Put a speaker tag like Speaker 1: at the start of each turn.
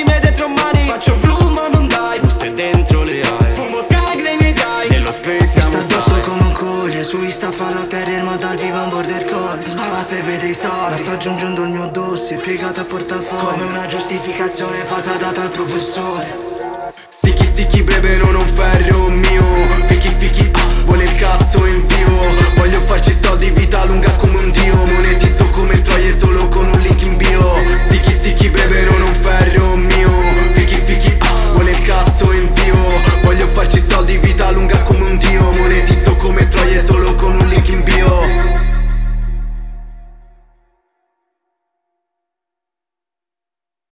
Speaker 1: miei dentro mani. Faccio flu ma non dai, buste dentro le hai. Fumo skag nei miei drive, nello space siamo
Speaker 2: sta addosso come un cogliere, su Insta fa la terra ma dal vivo un border collie. Sbava se vede i soldi, sto aggiungendo il mio dossier piegato a portafoglio, come una giustificazione falsa data al professore.
Speaker 1: Sticky sticky bebe non un ferro mio. Fichi fichi vuole il cazzo in vivo. Voglio farci soldi, vita lunga come un dio. Moneti